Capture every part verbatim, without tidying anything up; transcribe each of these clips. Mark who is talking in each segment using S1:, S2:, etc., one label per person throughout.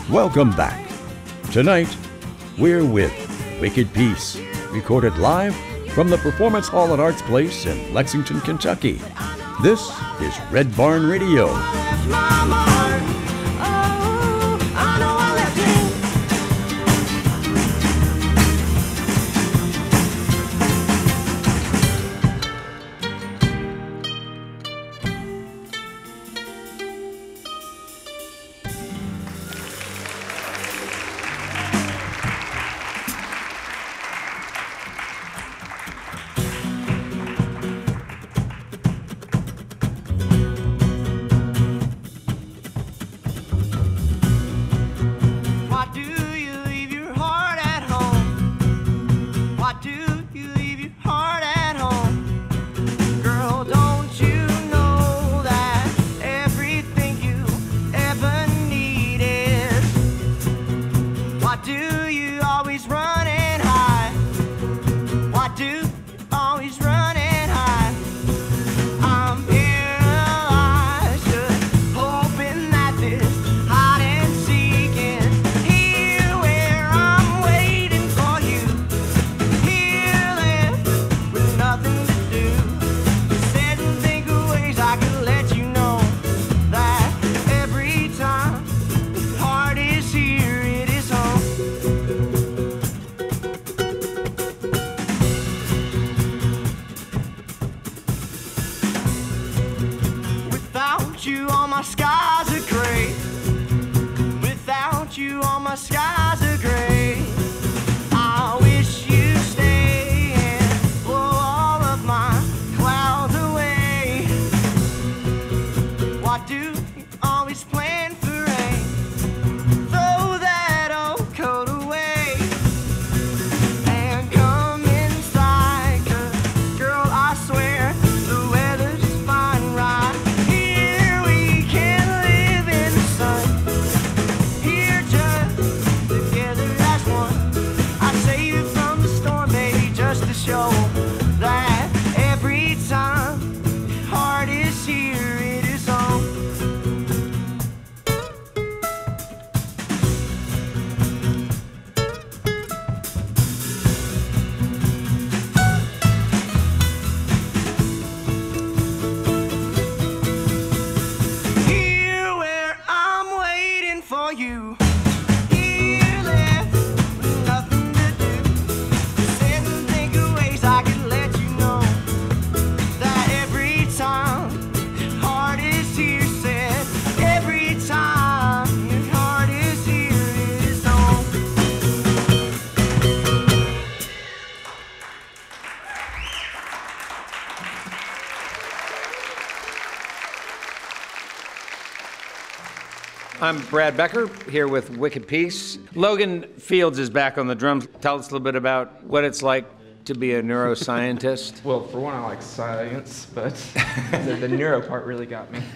S1: Welcome back. Tonight, we're with Wicked Peace, recorded live from the Performance Hall at Arts Place in Lexington, Kentucky. This is Red Barn Radio.
S2: I'm Brad Becker, here with Wicked Peace. Logan Fields is back on the drums. Tell us a little bit about what it's like to be a neuroscientist.
S3: Well, for one, I like science, but the, the neuro part really got me.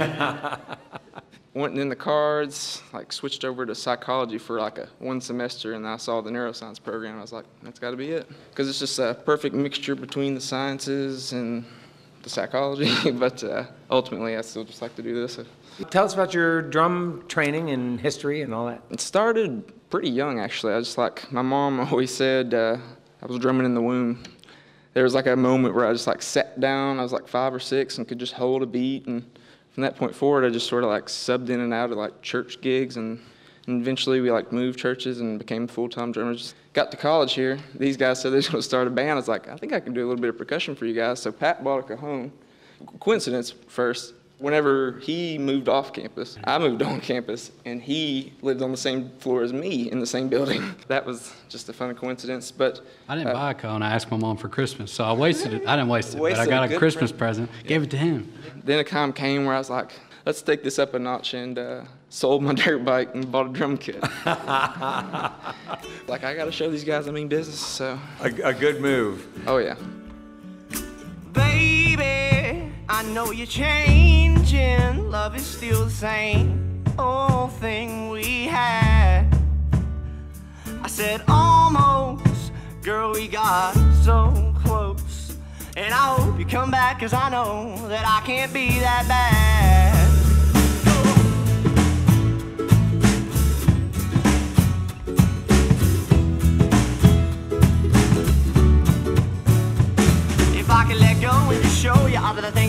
S3: Went in the cards, like switched over to psychology for like a one semester, and I saw the neuroscience program. I was like, that's got to be it. Because it's just a perfect mixture between the sciences and the psychology, but uh, ultimately I still just like to do this.
S2: Tell us about your drum training and history and all that.
S3: It started pretty young, actually. I just like, my mom always said uh, I was drumming in the womb. There was like a moment where I just like sat down, I was like five or six and could just hold a beat, and from that point forward I just sort of like subbed in and out of like church gigs, and, and eventually we like moved churches and became full-time drummers. Got to college here, these guys said they were going to start a band. I was like, I think I can do a little bit of percussion for you guys. So Pat bought a cajon. Coincidence first. Whenever he moved off campus, I moved on campus, and he lived on the same floor as me in the same building. That was just a fun coincidence, but...
S4: I didn't
S3: uh,
S4: buy a cone. I asked my mom for Christmas, so I wasted it. I didn't waste it, but I got a, a Christmas present, yeah. Gave it to him.
S3: Then a time came where I was like, let's take this up a notch, and uh, sold my dirt bike and bought a drum kit. Like, I got to show these guys I mean business, so...
S2: A, a good move.
S3: Oh, yeah.
S5: Baby, I know you're changing, love is still the same old thing we had. I said almost, girl, we got so close, and I hope you come back, cause I know that I can't be that bad.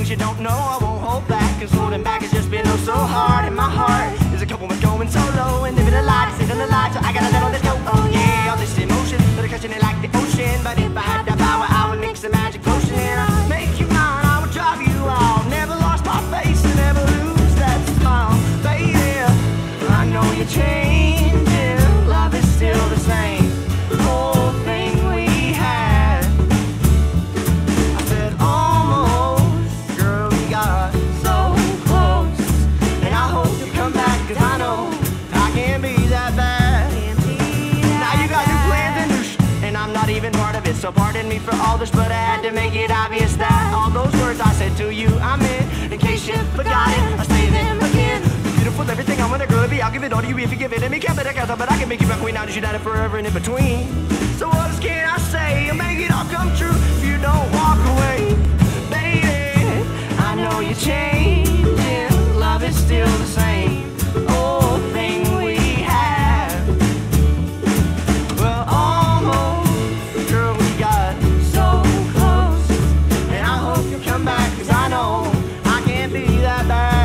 S5: you don't know, I won't hold back. Cause holding back has just been oh so hard. And my heart is a couple with going solo and living a lie, sitting a lie. So I gotta let all this go. Oh yeah, all this emotion, but I'm catching it like the ocean. But if I had the power, I would mix a magic potion and I'd make you mine. I would drive you all. Never lost my face and never lose that smile, baby. I know you're changing, love is still the same. Whole thing we had. I said almost, girl, we got so close. And I hope you come back, cause I know I can't be that bad. Now you got your plans and new sh- and I'm not even part of it. So pardon me for all this, but I had to make it obvious that all those words I said to you, I meant. In case you forgot it, I say them again. Beautiful, everything I'm gonna girl be. I'll give it all to you if you give it to me. Can't bet I can't, but I can make you my queen. Now that you died forever and in between. So what else can I say? I'll make it all come true if you don't walk away, baby. I know you're changing, love is still the same. Old thing we had. Well, almost, girl, we got so close. And I hope you'll come back, cause I know I can't be that bad.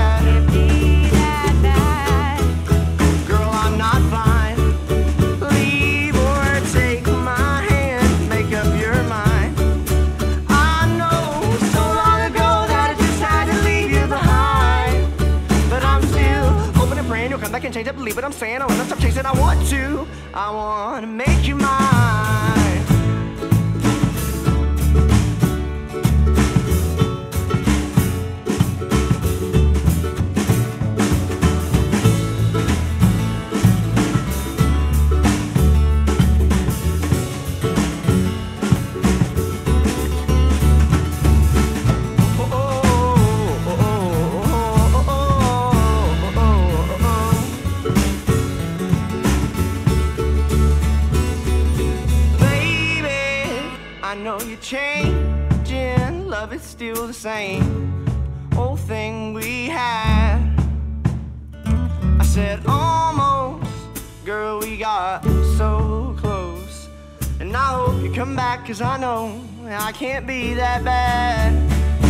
S5: I can change, I believe what I'm saying. I wanna stop chasing, I want to. I wanna make you mine. I know you're changing, love is still the same. Old thing we had. I said almost, girl, we got so close. And I hope you come back, cause I know I can't be that bad.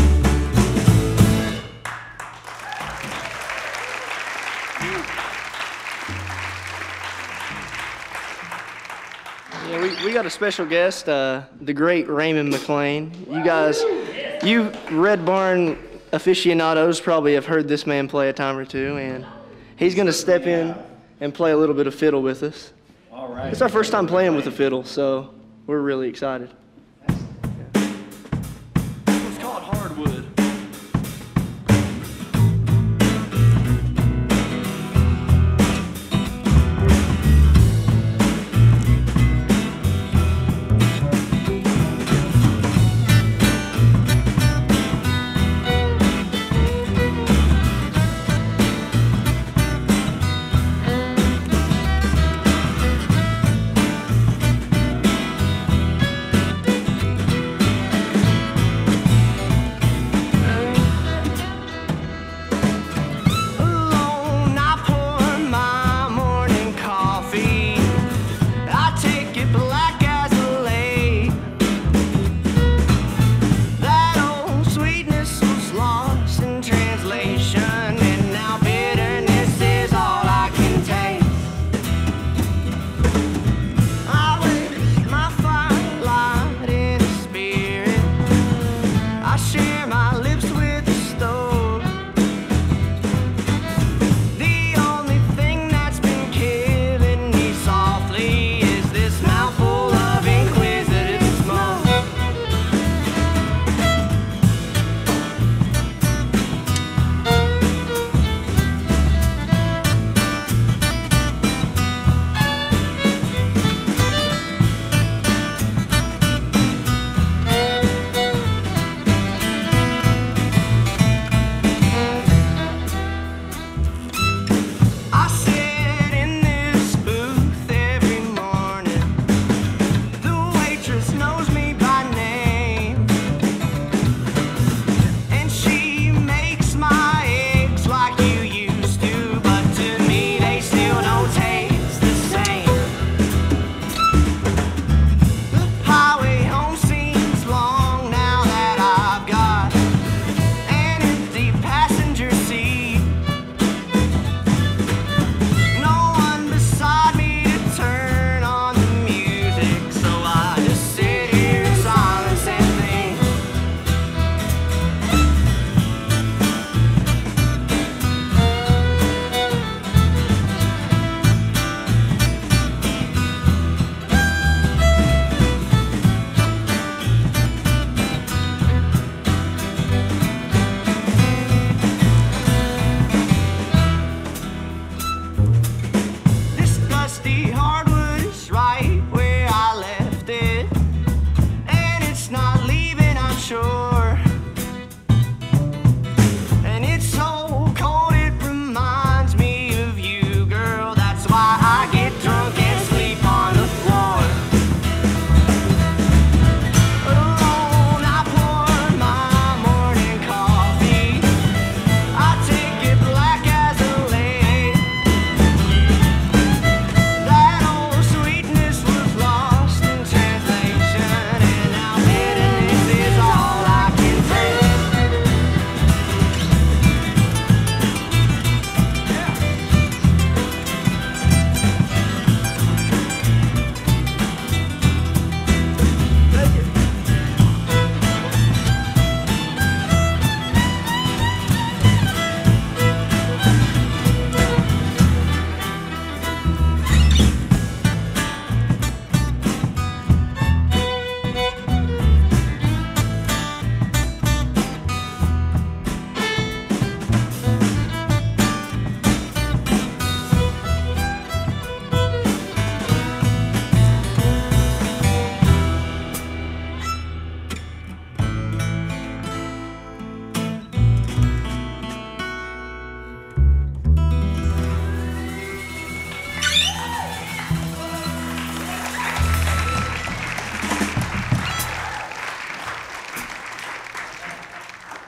S5: Yeah, we, we got a special guest, uh, the great Raymond McClain. You guys, you Red Barn aficionados probably have heard this man play a time or two, and he's going to step in and play a little bit of fiddle with us. All right. It's our first time playing with a fiddle, so we're really excited.
S6: It's called Hardwood.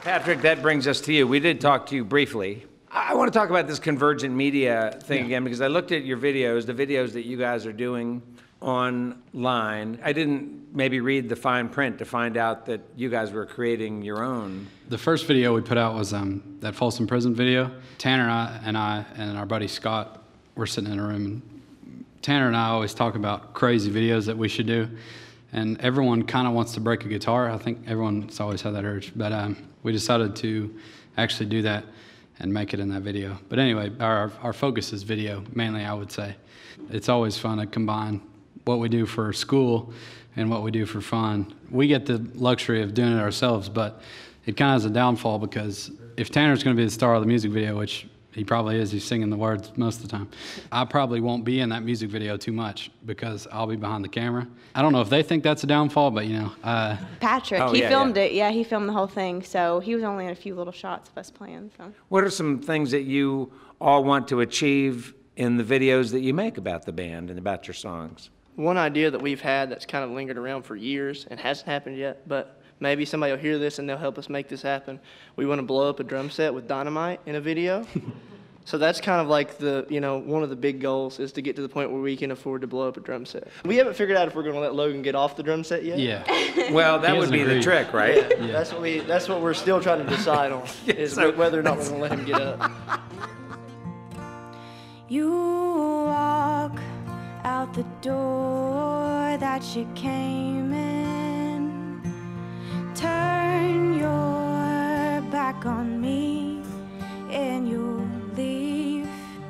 S2: Patrick, that brings us to you. We did talk to you briefly. I want to talk about this convergent media thing yeah. again, because I looked at your videos, the videos that you guys are doing online. I didn't maybe read the fine print to find out that you guys were creating your own.
S4: The first video we put out was um, that Folsom Prison video. Tanner and I, and I and our buddy Scott were sitting in a room. And Tanner and I always talk about crazy videos that we should do. And everyone kind of wants to break a guitar. I think everyone's always had that urge. But um, we decided to actually do that and make it in that video. But anyway, our, our focus is video, mainly, I would say. It's always fun to combine what we do for school and what we do for fun. We get the luxury of doing it ourselves, but it kind of has a downfall because if Tanner's going to be the star of the music video, which he probably is, he's singing the words most of the time, I probably won't be in that music video too much because I'll be behind the camera. I don't know if they think that's a downfall, but you know. Uh,
S7: Patrick,
S2: oh,
S7: he
S2: yeah,
S7: filmed
S2: yeah.
S7: it. Yeah, he filmed the whole thing, so he was only in a few little shots of us playing. So.
S2: What are some things that you all want to achieve in the videos that you make about the band and about your songs?
S8: One idea that we've had that's kind of lingered around for years and hasn't happened yet, but maybe somebody will hear this and they'll help us make this happen. We want to blow up a drum set with dynamite in a video. So that's kind of like the, you know, one of the big goals is to get to the point where we can afford to blow up a drum set. We haven't figured out if we're going to let Logan get off the drum set yet.
S4: yeah.
S2: Well, that
S4: He
S2: would be
S4: doesn't
S2: the
S4: agree.
S2: trick, right?
S8: Yeah, yeah. That's what we. That's what we're still trying to decide on is
S2: so-
S8: whether or not we're going to let him get up.
S9: You walk out the door that you came in, turn your back on me and you'll leave,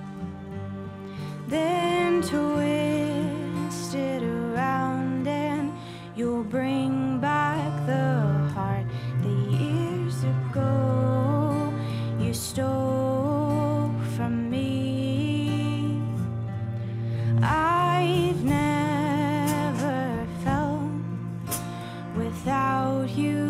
S9: then twist it around and you'll bring back the heart that years ago you stole from me. I've never felt without you.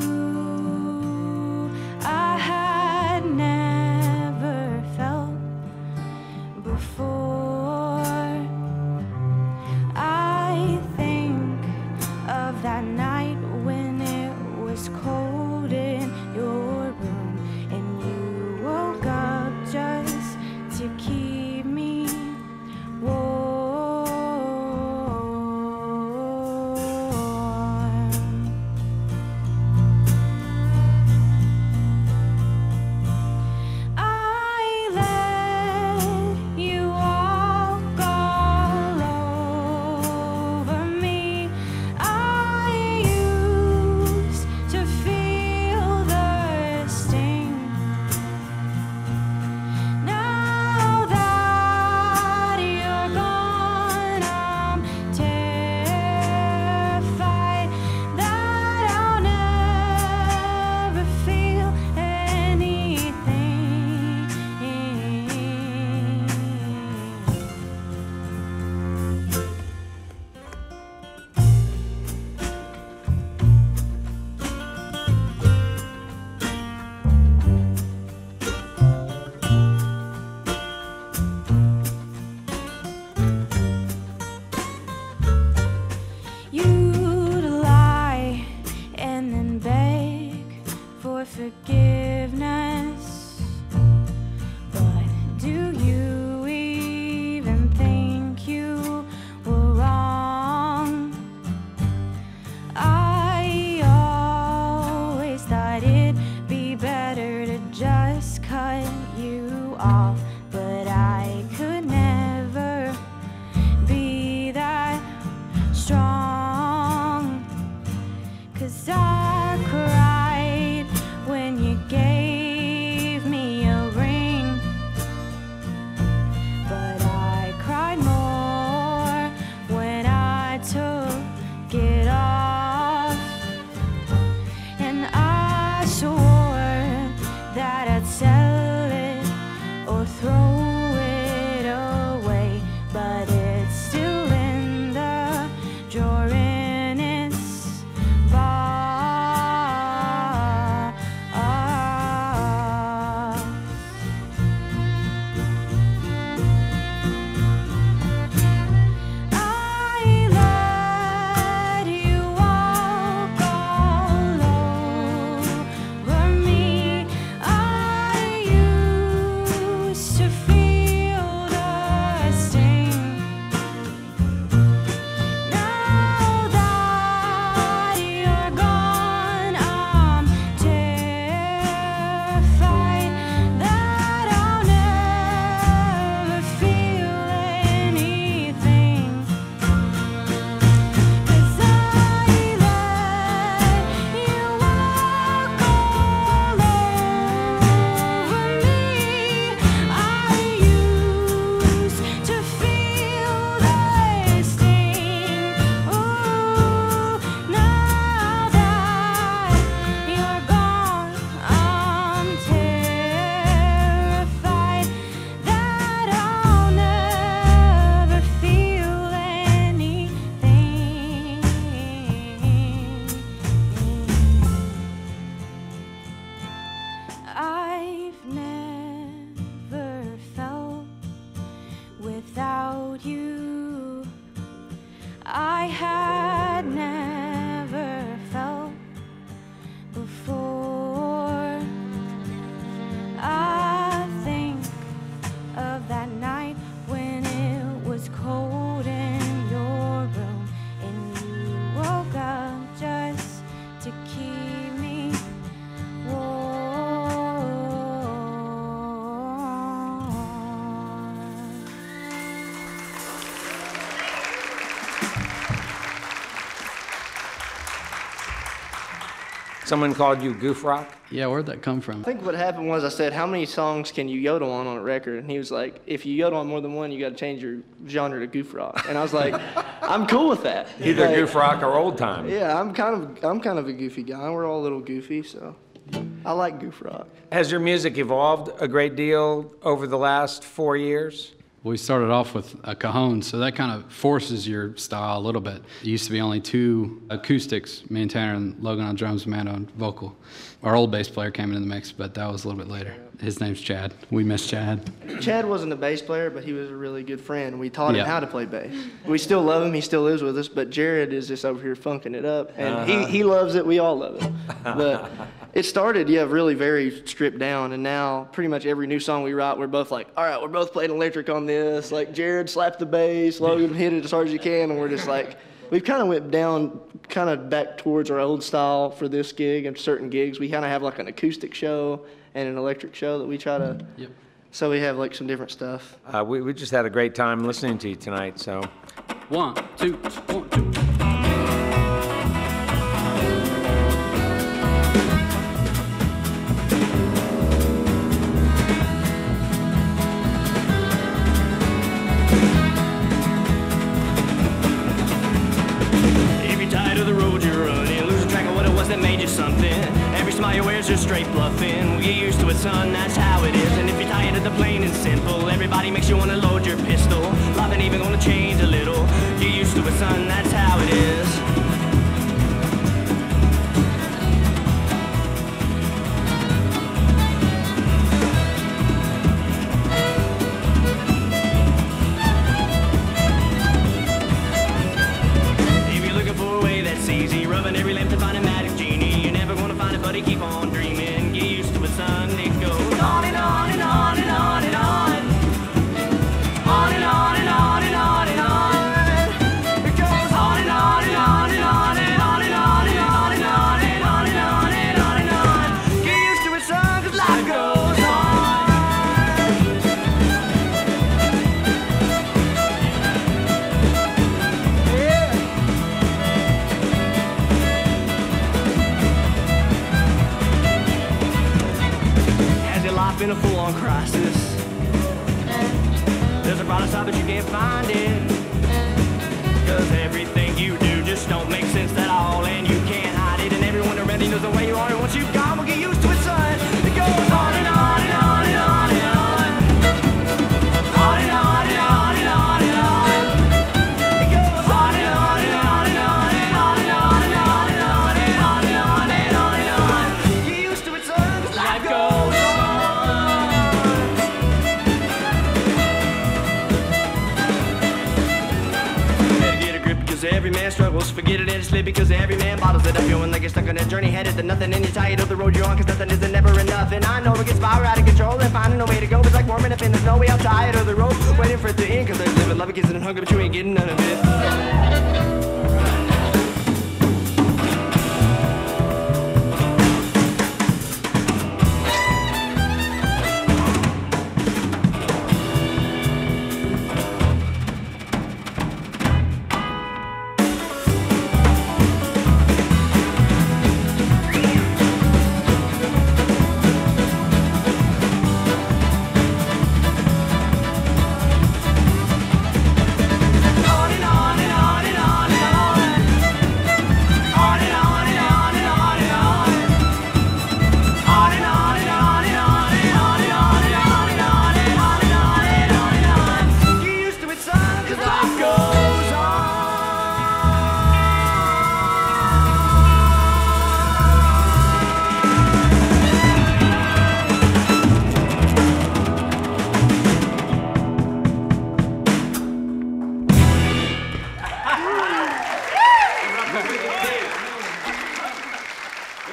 S9: I had never felt before. I had never felt before. I think of that night when it was cold in your room and you woke up just to keep me warm.
S2: Someone called you Goof Rock?
S4: Yeah, where'd that come from?
S8: I think what happened was I said, how many songs can you yodel on on a record? And he was like, if you yodel on more than one, you got to change your genre to goof rock. And I was like, I'm cool with that.
S2: Either
S8: Like,
S2: Goof Rock or old time.
S8: Yeah, I'm kind of I'm kind of a goofy guy. We're all a little goofy, so I like goof rock.
S2: Has your music evolved a great deal over the last four years?
S4: We started off with a cajon, so that kind of forces your style a little bit. It used to be only two acoustics, me and Tanner and Logan on drums, Amanda on vocal. Our old bass player came in the mix, but that was a little bit later. His name's Chad. We miss Chad.
S8: Chad wasn't a bass player, but he was a really good friend. We taught him
S4: Yeah.
S8: how to play bass. We still love him. He still lives with us, but Jared is just over here funking it up, and
S2: Uh-huh.
S8: he, he loves it. We all love it. But it started, yeah, really very stripped down, and now pretty much every new song we write, we're both like, all right, we're both playing electric on this. Like Jared slapped the bass, Logan hit it as hard as you can, and we're just like, we've kind of went down, kind of back towards our old style for this gig and certain gigs. We kind of have like an acoustic show and an electric show that we try to.
S4: Yep.
S8: So we have like some different stuff.
S2: Uh, we, we just had a great time listening to you tonight, so.
S4: One, two, one, two.
S5: If you're tired of the road you're running, losing track of what it was that made you something. Every smile you wear is just straight bluffing. We'll get used to it, son, that's how it is. And if you're tired of the plain and simple, everybody makes you wanna load your pistol. Life ain't even gonna change a little. Get used to it, son, that's how it is. If you're looking for a way that's easy, rubbing every lamp to find a magic genie, you're never gonna find it, buddy, keep on dreaming. Get used to it, son, it goes on and on and on and on and on. On and on and on and on and on. It goes on and on and on and on and on and on and on and on and on and on and on and on. Get used to it, son, 'cause life goes on. Has your life been a full-on crisis? There's a brighter side, but you can't find it. Cause everything you do just don't make sense at all, and you can't hide it, and everyone around you knows the way you are, and once you've gone, we'll get used to it, son. It goes on and on and on and on and on. On and on and on and on and on. It goes on and on and on and on and on and on and on and on and on and on and on and on. Get used to it, son, 'cause life goes on. Better get a grip, because every man struggles. Forget it and it's lit, because every man bottles it up. Feeling like you're stuck on a journey headed to nothing, and you're tired of the road you're on, because nothing isn't never enough. And I know it gets far out of control, and finding no way to go is like warming up in the snow. We all tired of the road, waiting for it to end, because there's living, loving, kissing, and hunger, but you ain't getting none of it. On and on and on and on and on. On and on and on and on and on. On and on and on and on and on and on and on and on and on and on and on and on. Get used to it, son, 'cause life goes on.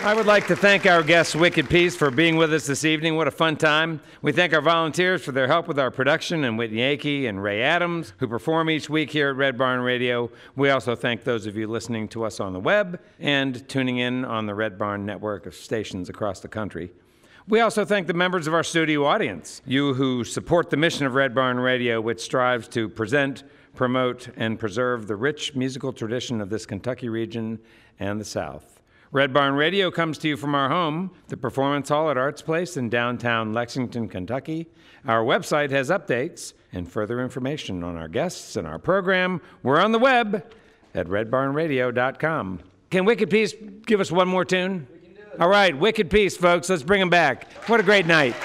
S2: I would like to thank our guest, Wicked Peace, for being with us this evening. What a fun time. We thank our volunteers for their help with our production, and Whitney Akey and Ray Adams, who perform each week here at Red Barn Radio. We also thank those of you listening to us on the web and tuning in on the Red Barn network of stations across the country. We also thank the members of our studio audience, you who support the mission of Red Barn Radio, which strives to present, promote, and preserve the rich musical tradition of this Kentucky region and the South. Red Barn Radio comes to you from our home, the Performance Hall at Arts Place in downtown Lexington, Kentucky. Our website has updates and further information on our guests and our program. We're on the web at red barn radio dot com. Can Wicked Peace give us one more tune? We can do it. All right, Wicked Peace, folks. Let's bring them back. What a great night.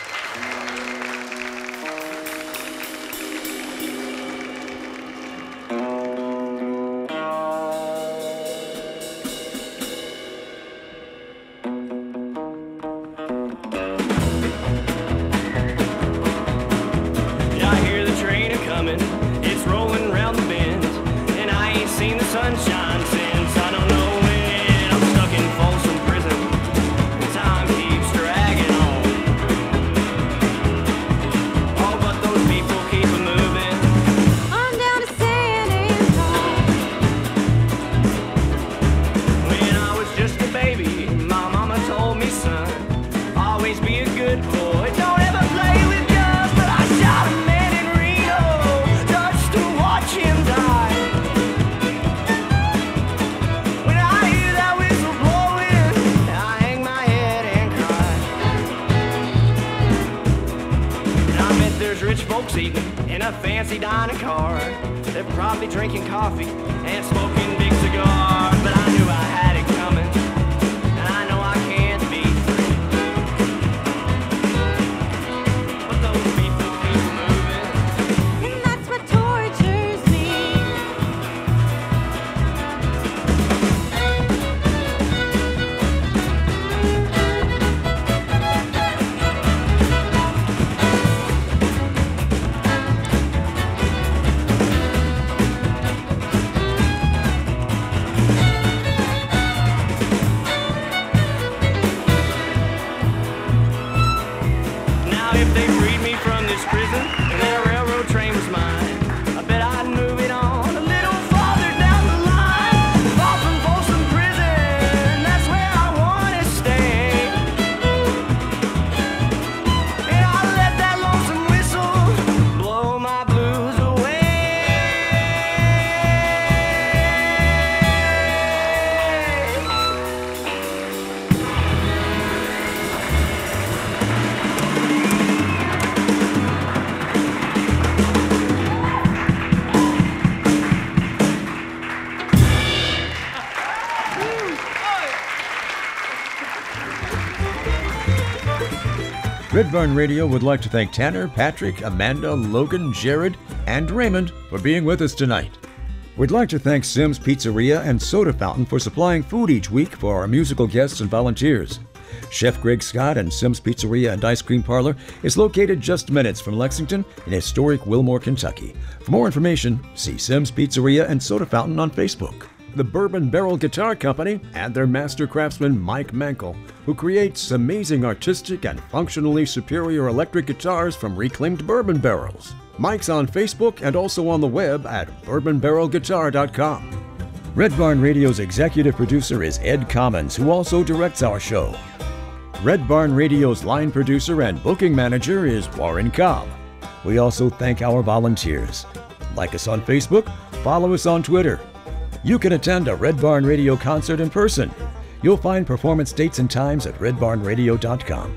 S1: Red Barn Radio would like to thank Tanner, Patrick, Amanda, Logan, Jared, and Raymond for being with us tonight. We'd like to thank Sim's Pizzeria and Soda Fountain for supplying food each week for our musical guests and volunteers. Chef Greg Scott and Sim's Pizzeria and Ice Cream Parlor is located just minutes from Lexington in historic Wilmore, Kentucky. For more information, see Sim's Pizzeria and Soda Fountain on Facebook. The Bourbon Barrel Guitar Company and their master craftsman Mike Mankel, who creates amazing artistic and functionally superior electric guitars from reclaimed bourbon barrels. Mike's on Facebook and also on the web at bourbon barrel guitar dot com. Red Barn Radio's executive producer is Ed Commons, who also directs our show. Red Barn Radio's line producer and booking manager is Warren Cobb. We also thank our volunteers. Like us on Facebook, follow us on Twitter. You can attend a Red Barn Radio concert in person. You'll find performance dates and times at red barn radio dot com.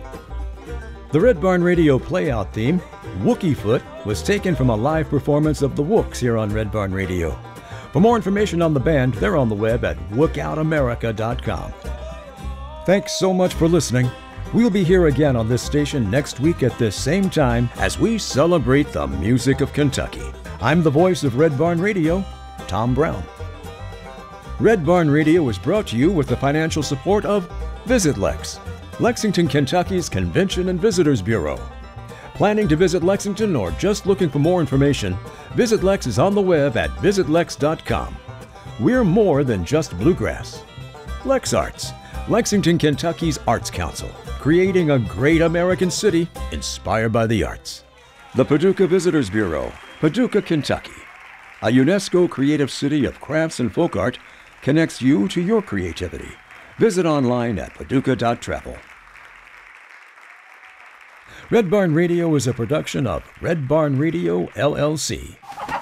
S1: The Red Barn Radio playout theme, Wookie Foot, was taken from a live performance of the Wooks here on Red Barn Radio. For more information on the band, they're on the web at wook out america dot com. Thanks so much for listening. We'll be here again on this station next week at this same time as we celebrate the music of Kentucky. I'm the voice of Red Barn Radio, Tom Brown. Red Barn Radio is brought to you with the financial support of Visit Lex, Lexington, Kentucky's Convention and Visitors Bureau. Planning to visit Lexington or just looking for more information, Visit Lex is on the web at visit lex dot com. We're more than just bluegrass. Lex Arts, Lexington, Kentucky's Arts Council, creating a great American city inspired by the arts. The Paducah Visitors Bureau, Paducah, Kentucky. A UNESCO creative city of crafts and folk art connects you to your creativity. Visit online at paducah dot travel. Red Barn Radio is a production of Red Barn Radio, L L C.